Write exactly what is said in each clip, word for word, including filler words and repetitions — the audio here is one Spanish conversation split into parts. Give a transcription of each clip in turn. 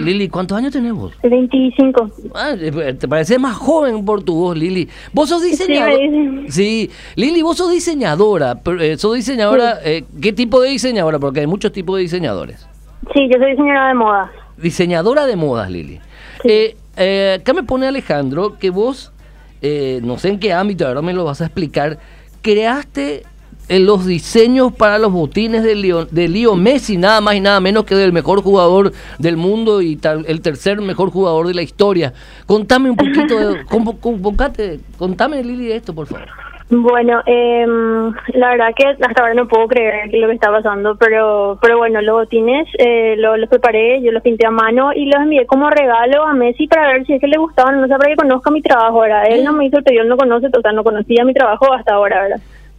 Lili, ¿cuántos años tenés vos? veinticinco. Ah, te parece más joven por tu voz, Lili. Vos sos diseñadora. Sí, me dicen. Sí, Lili, vos sos diseñadora. Pero, eh, sos diseñadora, Sí. eh, ¿qué tipo de diseñadora? Porque hay muchos tipos de diseñadores. Sí, yo soy diseñadora de moda. Diseñadora de modas, Lili. Sí. Eh, eh, acá me pone Alejandro que vos, eh, no sé en qué ámbito, ahora me lo vas a explicar, creaste eh, los diseños para los botines de Leo, de Leo Messi, nada más y nada menos que del mejor jugador del mundo y tal, el tercer mejor jugador de la historia. Contame un poquito, de, con, convocate, contame, Lili, de esto, por favor. Bueno, eh, la verdad que hasta ahora no puedo creer lo que está pasando, pero pero bueno, los botines eh, los, los preparé, yo los pinté a mano y los envié como regalo a Messi para ver si es que le gustaban, no sé, para que conozca mi trabajo, ¿verdad? Él no me hizo el pedido, él no conoce, o sea, no conocía mi trabajo hasta ahora, ¿verdad?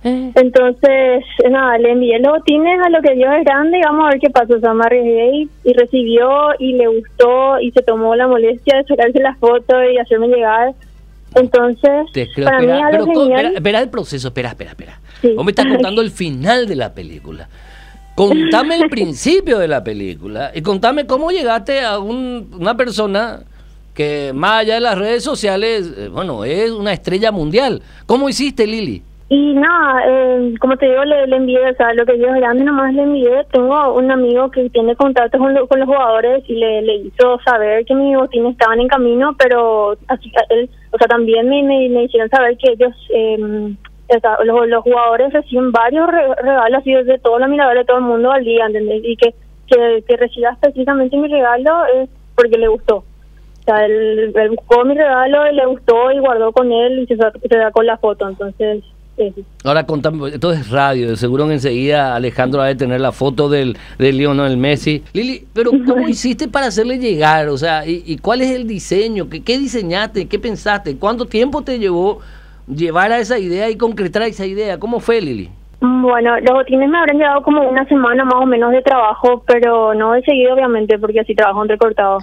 Entonces, nada, le envié los botines a lo que Dios es grande y vamos a ver qué pasa. O sea, me arriesgué y, y recibió y le gustó y se tomó la molestia de sacarse la foto y hacerme llegar. Entonces, Te creo, para espera, mí pero, algo co- genial. espera, espera el proceso, espera, espera, espera. Sí. Vos me estás contando el final de la película. Contame el principio de la película y contame cómo llegaste a un, una persona que más allá de las redes sociales, eh, bueno, es una estrella mundial. ¿Cómo hiciste, Lili? Y nada, eh, como te digo, le, le envié, o sea, lo que Dios es grande nomás le envié. Tengo un amigo que tiene contactos con, lo- con los jugadores y le, le hizo saber que mis botines estaban en camino, pero así él, o sea, también me, me, me hicieron saber que ellos, eh, o sea, los, los jugadores reciben varios re- regalos así desde todos los miradores de todo el mundo al día, ¿entendés? Y que, que, que reciba específicamente mi regalo es porque le gustó. O sea, él, él buscó mi regalo y le gustó y guardó con él y se, sa- se sacó la foto, entonces... Sí, sí. Ahora contame, esto es radio, de seguro que enseguida Alejandro va a tener la foto del, del Lionel Messi. Lili, pero ¿cómo hiciste para hacerle llegar? O sea, ¿y, y cuál es el diseño? ¿Qué, ¿Qué diseñaste? ¿Qué pensaste? ¿Cuánto tiempo te llevó llevar a esa idea y concretar esa idea? ¿Cómo fue, Lili? Bueno, los botines me habrán llevado como una semana más o menos de trabajo, pero no de seguido, obviamente, porque así trabajo entrecortado.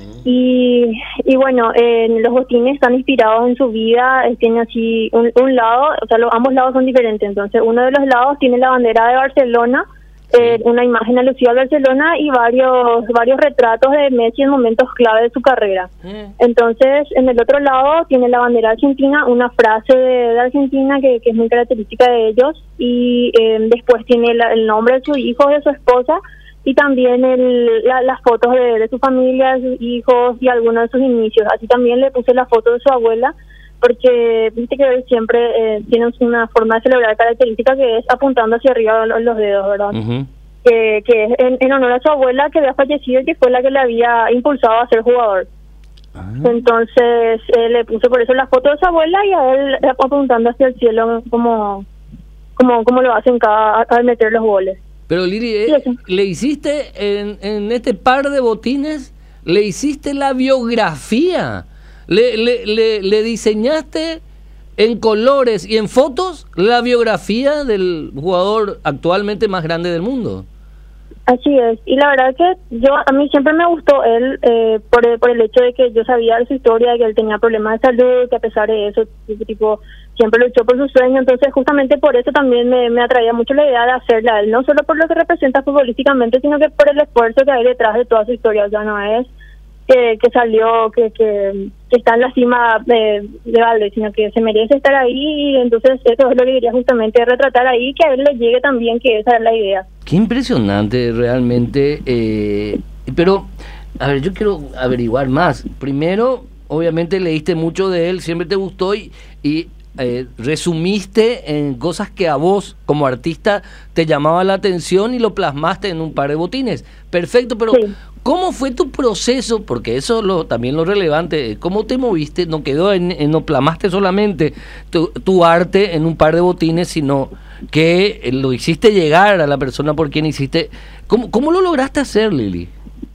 Y, y bueno, eh, los botines están inspirados en su vida, eh, tiene así un, un lado, o sea, los, ambos lados son diferentes. Entonces, uno de los lados tiene la bandera de Barcelona, eh, una imagen alusiva a Barcelona y varios varios retratos de Messi en momentos clave de su carrera. Entonces, en el otro lado tiene la bandera argentina, una frase de, de Argentina que, que es muy característica de ellos, y eh, después tiene la, el nombre de su hijo, de su esposa, y también el, la, las fotos de, de su familia, de sus hijos y algunos de sus inicios. Así también le puse la foto de su abuela, porque viste que él siempre eh, tiene una forma de celebrar característica que es apuntando hacia arriba los, los dedos, ¿verdad? Uh-huh. Que, que es en, en honor a su abuela que había fallecido y que fue la que le había impulsado a ser jugador. Uh-huh. Entonces eh, le puse por eso la foto de su abuela y a él apuntando hacia el cielo como, como, como lo hacen cada al meter los goles. Pero Lili, eh, le hiciste en, en este par de botines, le hiciste la biografía, le, le, le, le diseñaste en colores y en fotos la biografía del jugador actualmente más grande del mundo. Así es, y la verdad que yo a mí siempre me gustó él eh, por, el, por el hecho de que yo sabía de su historia, que él tenía problemas de salud, que a pesar de eso, tipo, siempre luchó por su sueño. Entonces justamente por eso también me, me atraía mucho la idea de hacerla a él, no solo por lo que representa futbolísticamente, sino que por el esfuerzo que hay detrás de toda su historia. O sea, no es que, que salió, que, que, que está en la cima de, de balde, sino que se merece estar ahí, y entonces eso es lo que quería justamente retratar ahí, que a él le llegue también, que esa es la idea. Qué impresionante realmente, eh, pero a ver, yo quiero averiguar más. Primero, obviamente leíste mucho de él, siempre te gustó y, y eh, resumiste en cosas que a vos como artista te llamaba la atención y lo plasmaste en un par de botines. Perfecto, pero sí. ¿Cómo fue tu proceso? Porque eso lo también lo relevante, ¿cómo te moviste? No quedó en, en no plasmaste solamente tu, tu arte en un par de botines, sino que lo hiciste llegar a la persona por quien hiciste. ¿Cómo, cómo lo lograste hacer, Lili?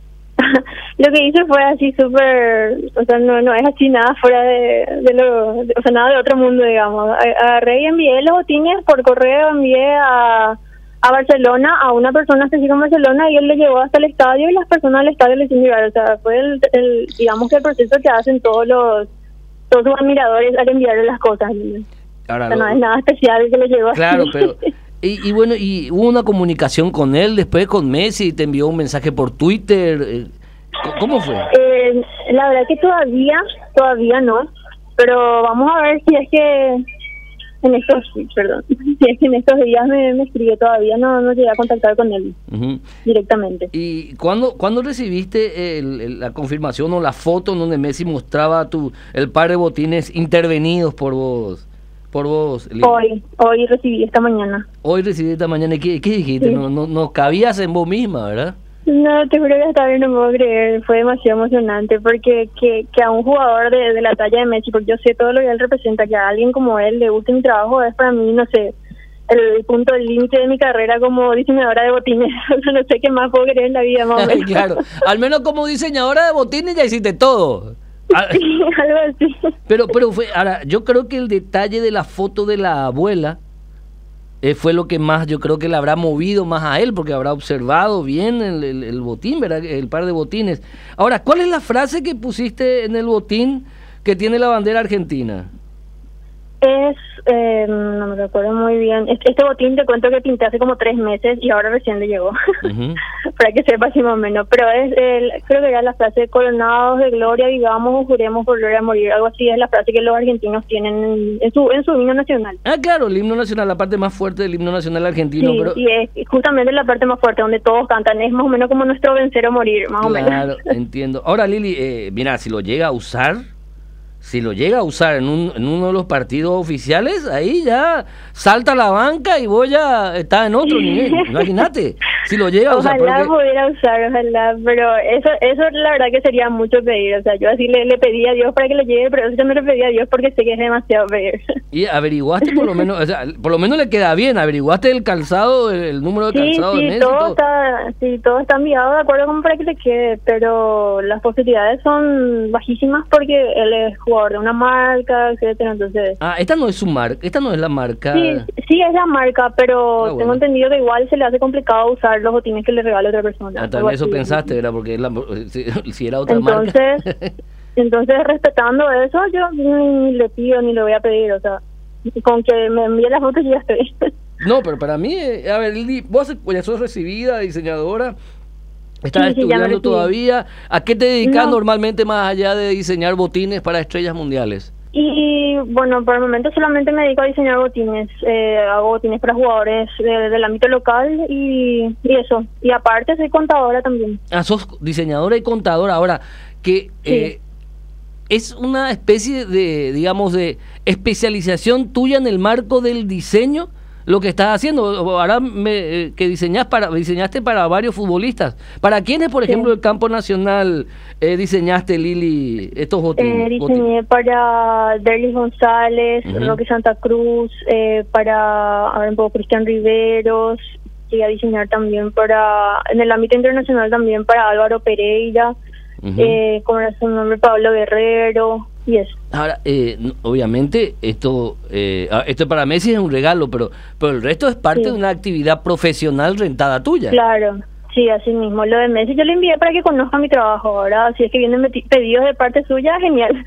Lo que hice fue así súper, o sea, no no es así nada fuera de, de lo, de, o sea, nada de otro mundo, digamos. Agarré y envié los botines por correo, envié a a Barcelona, a una persona específica en Barcelona, y él le llevó hasta el estadio y las personas del estadio le hicieron llegar. O sea, fue el, el digamos que el proceso que hacen todos los todos sus admiradores al enviarle las cosas. Ahora, o sea, lo, no es nada especial que le llegó. Claro, así. pero y, y bueno, y hubo una comunicación con él después con Messi, te envió un mensaje por Twitter. ¿Cómo fue? Eh, la verdad que todavía, todavía no, pero vamos a ver si es que en estos, perdón, si es que en estos días me, me escribe, todavía no, no llegué a contactar con él uh-huh. directamente. ¿Y cuándo, cuándo recibiste el, el, la confirmación o la foto en donde Messi mostraba tu el par de botines intervenidos por vos? Por vos, Lili? Hoy, hoy recibí esta mañana. Hoy recibí esta mañana. ¿Y qué, qué dijiste? Sí. No, no, no cabías en vos misma, ¿verdad? No, te juro que hasta ahora no puedo creer, fue demasiado emocionante porque que, que a un jugador de, de la talla de Messi, porque yo sé todo lo que él representa, que a alguien como él le guste mi trabajo, es para mí, no sé, el punto del límite de mi carrera como diseñadora de botines. No sé qué más puedo querer en la vida, más o menos. Claro, al menos como diseñadora de botines ya hiciste todo. Sí, algo así. Pero, pero fue, ahora, yo creo que el detalle de la foto de la abuela Eh, fue lo que más yo creo que le habrá movido más a él, porque habrá observado bien el, el, el botín, ¿verdad? El par de botines. Ahora, ¿cuál es la frase que pusiste en el botín que tiene la bandera argentina? Es, eh, no me recuerdo muy bien, este, este botín te cuento que pinté hace como tres meses y ahora recién le llegó, uh-huh. para que sepa así más o menos, pero es el, creo que era la frase coronados de gloria, digamos, o juremos por gloria a morir, algo así es la frase que los argentinos tienen en, en su en su himno nacional. Ah, claro, el himno nacional, la parte más fuerte del himno nacional argentino. Sí, pero... y es justamente la parte más fuerte donde todos cantan, es más o menos como nuestro vencer o morir, más claro, o menos. Claro, entiendo. Ahora, Lili, eh, mira, si lo llega a usar... Si lo llega a usar en, un, en uno de los partidos oficiales, ahí ya salta la banca y vos ya estás en otro nivel. Imagínate, si lo llega a usar. Ojalá porque... pudiera usar, ojalá, pero eso eso la verdad que sería mucho pedir. O sea, yo así le, le pedí a Dios para que lo lleve, pero eso yo no le pedí a Dios porque sé que es demasiado pedir. Y averiguaste por lo menos, o sea, por lo menos le queda bien, averiguaste el calzado, el, el número de sí, calzado sí, de Messi. Todo todo está, sí, todo está enviado de acuerdo como para que le quede, pero las posibilidades son bajísimas porque él es jugador de una marca, etcétera, entonces... Ah, esta no es su marca, esta no es la marca... Sí, sí es la marca, pero ah, bueno. tengo entendido que igual se le hace complicado usar los botines que le regala otra persona. Ah, también eso así. Pensaste, ¿verdad? Porque la, si, si era otra entonces, marca... entonces, respetando eso, yo ni, ni le pido ni le voy a pedir, o sea, con que me envíe las fotos ya estoy. No, pero para mí, a ver, Lili, vos ya sos recibida, diseñadora... ¿Estás sí, estudiando sí, todavía? ¿A qué te dedicas no. normalmente más allá de diseñar botines para estrellas mundiales? Y bueno, por el momento solamente me dedico a diseñar botines. Eh, hago botines para jugadores de, del ámbito local y, y eso. Y aparte soy contadora también. Ah, sos diseñadora y contadora. Ahora, que sí. eh, es una especie de, digamos, de especialización tuya en el marco del diseño. Lo que estás haciendo, ahora me, que diseñas para, diseñaste para varios futbolistas. ¿Para quiénes, por ejemplo, sí. el campo nacional eh, diseñaste, Lili, estos botines? Eh, diseñé botines. Para Derlis González, uh-huh. Roque Santa Cruz, eh, para, a ver, un poco Cristian Riveros, llegué a diseñar también para, en el ámbito internacional también para Álvaro Pereira, uh-huh. eh, como era su nombre, Pablo Guerrero. Yes. Ahora, eh, obviamente, esto eh, esto para Messi es un regalo, pero pero el resto es parte sí. de una actividad profesional rentada tuya. Claro, sí, así mismo. Lo de Messi yo le envié para que conozca mi trabajo. Ahora, si es que vienen pedidos de parte suya, genial.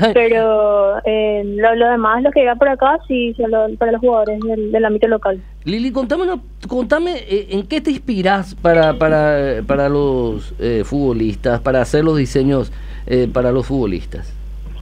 Pero eh, lo, lo demás, lo que llega por acá, sí, solo para los jugadores del, del ámbito local. Lili, contame, contame eh, ¿en qué te inspiras para, para, para los eh, futbolistas, para hacer los diseños eh, para los futbolistas?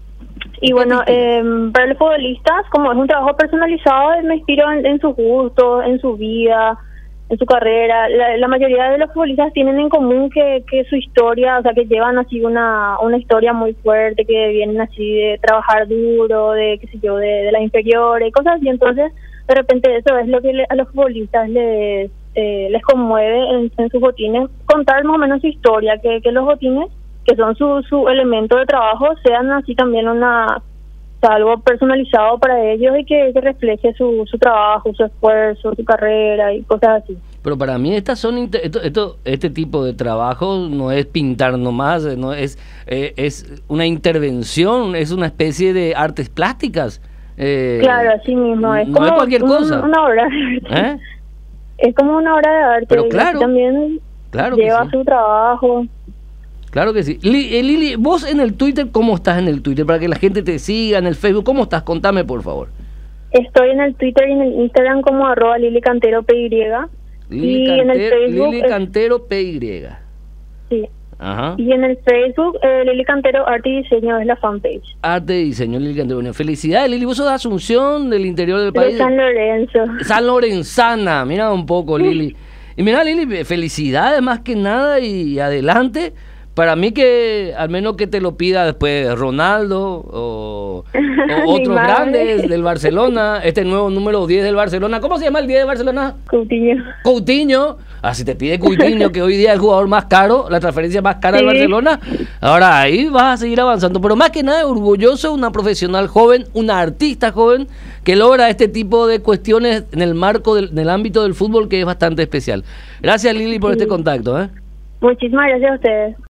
Y bueno, eh, para los futbolistas, como es un trabajo personalizado, me inspiro en, en sus gustos, en su vida, en su carrera. La, la mayoría de los futbolistas tienen en común que, que su historia, o sea, que llevan así una una historia muy fuerte, que vienen así de trabajar duro, de, qué sé yo, de, de las inferiores, cosas así. Entonces, de repente eso es lo que le, a los futbolistas les, eh, les conmueve en, en sus botines, contar más o menos su historia, que, que los botines que son su, su elemento de trabajo, sean así también una o sea, algo personalizado para ellos y que, que refleje su, su trabajo, su esfuerzo, su carrera y cosas así. Pero para mí estas son esto, esto este tipo de trabajo no es pintar nomás, no es eh, es una intervención, es una especie de artes plásticas. Eh, claro, así mismo, es no como es cualquier cosa. Un, una obra de arte. ¿Eh? Es como una obra de arte. Pero claro, también claro lleva que sí. su trabajo. Claro que sí. Lili, Lili, vos en el Twitter, ¿cómo estás en el Twitter? Para que la gente te siga en el Facebook, ¿cómo estás? Contame, por favor. Estoy en el Twitter y en el Instagram como arroba Lili Cantero P Y. Lili y Canter, en el Facebook Lili Cantero P Y. Sí. Ajá. Y en el Facebook, eh, Lili Cantero Arte y Diseño es la fanpage. Arte y Diseño, Lili Cantero. Bueno, felicidades, Lili. ¿Vos sos de Asunción, del interior del país? De San Lorenzo. San Lorenzana, mira un poco, Lili. Y mira, Lili, felicidades más que nada y adelante. Para mí que al menos que te lo pida después Ronaldo o, o otros grandes del Barcelona, este nuevo número diez del Barcelona. ¿Cómo se llama el diez del Barcelona? Coutinho. Coutinho. Ah, si te pide Coutinho, que hoy día es el jugador más caro, la transferencia más cara Sí. del Barcelona, ahora ahí vas a seguir avanzando. Pero más que nada, orgulloso, una profesional joven, una artista joven que logra este tipo de cuestiones en el marco del, en el ámbito del fútbol, que es bastante especial. Gracias, Lili, por Sí. este contacto, ¿eh? Muchísimas gracias a ustedes.